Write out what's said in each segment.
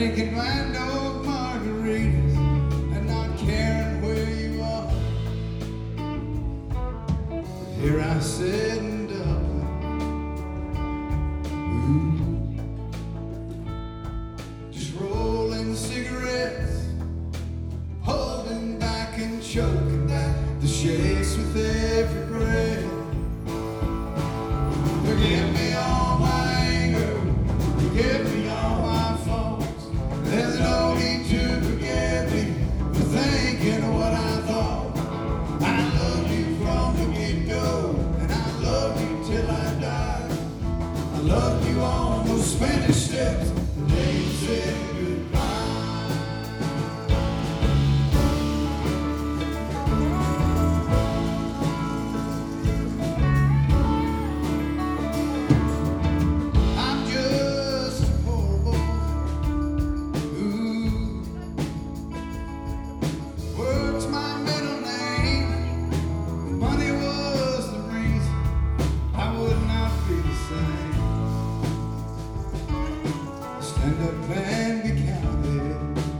drinking wine dog margaritas and not caring where you are. But here I sit in Dublin, just rolling cigarettes, holding back and choking back the shakes with every breath. Forgive me all my anger, forgive me all my faults. There's no need to forgive me for thinking what I thought. I loved you from the get-go, and I loved you till I died. I loved you on those Spanish steps the day you said goodbye. Stand up and be counted.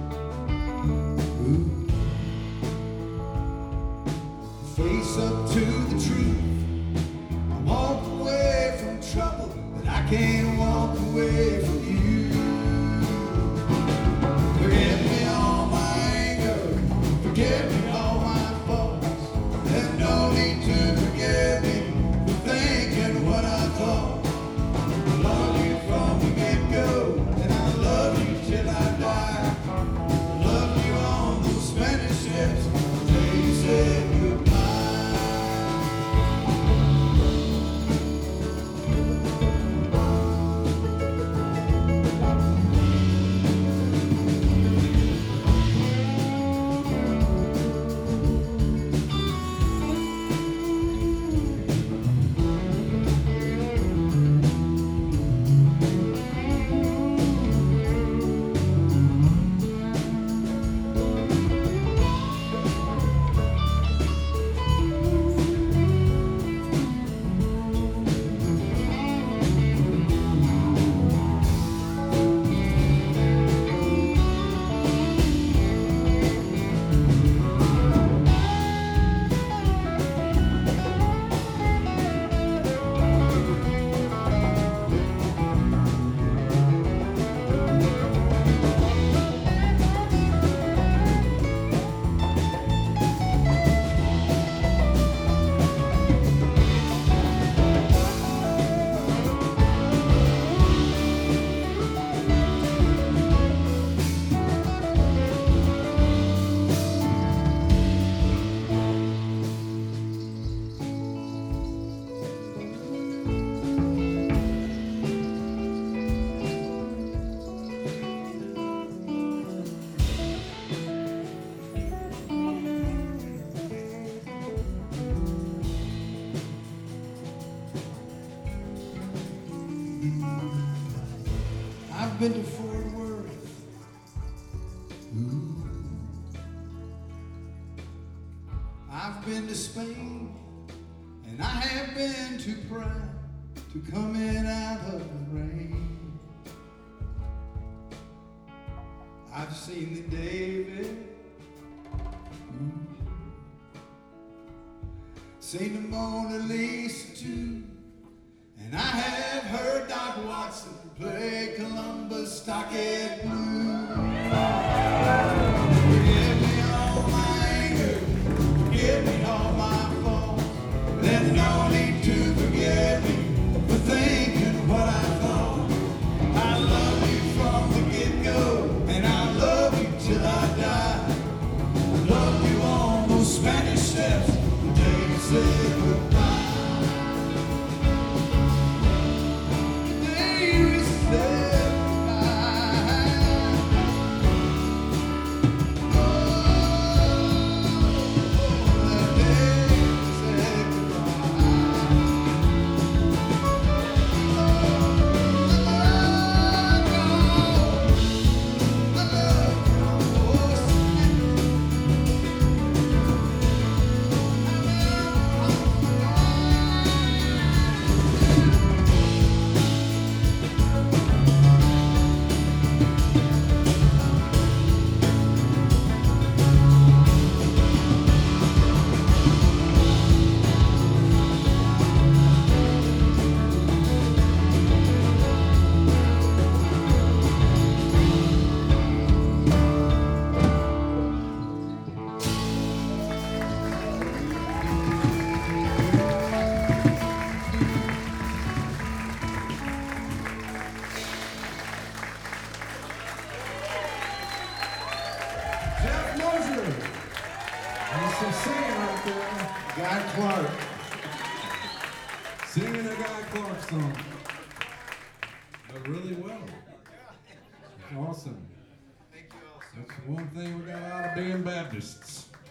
Face up to the truth. I walk away from trouble, but I can't walk away from you. Forgive me all my anger, forgive me all my faults. There's no need to forgive me for thinking what I thought. I love you from the get-go, and I love you till I die. I love you on those Spanish steps till you said goodbye. I've been to Fort Worth. I've been to Spain, and I have been too proud to come in out of the rain. I've seen the David, seen the Mona Lisa too, and I have heard Doc Watson play Columbus Stockade Blues. Forgive me all my anger, forgive me all my faults. There's no need to forgive me for thinking what I thought. I love you from the get-go, and I love you till I die. I love you on those Spanish steps the day you said goodbye. The day you said goodbye. singing right there. Guy Clark. Singing a Guy Clark song. But really well. It's awesome. Thank you all so That's one thing we got out of being Baptists.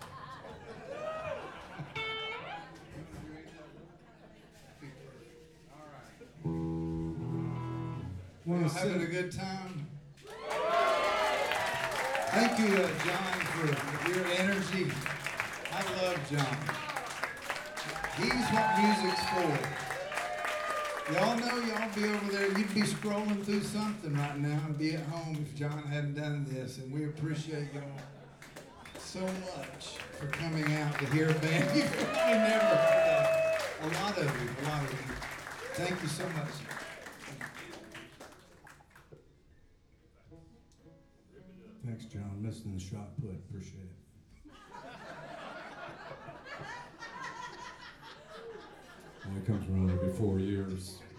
Y'all Want to having a sing? good time? Thank you, John, for your energy. I love John. He's what music's for. Y'all know y'all be over there, you'd be scrolling through something right now and be at home if John hadn't done this. And we appreciate y'all so much for coming out to hear a band you've probably never heard of. A lot of you. Thank you so much. Thanks, John. Missing the shot put. Appreciate it. Well, it comes around every 4 years.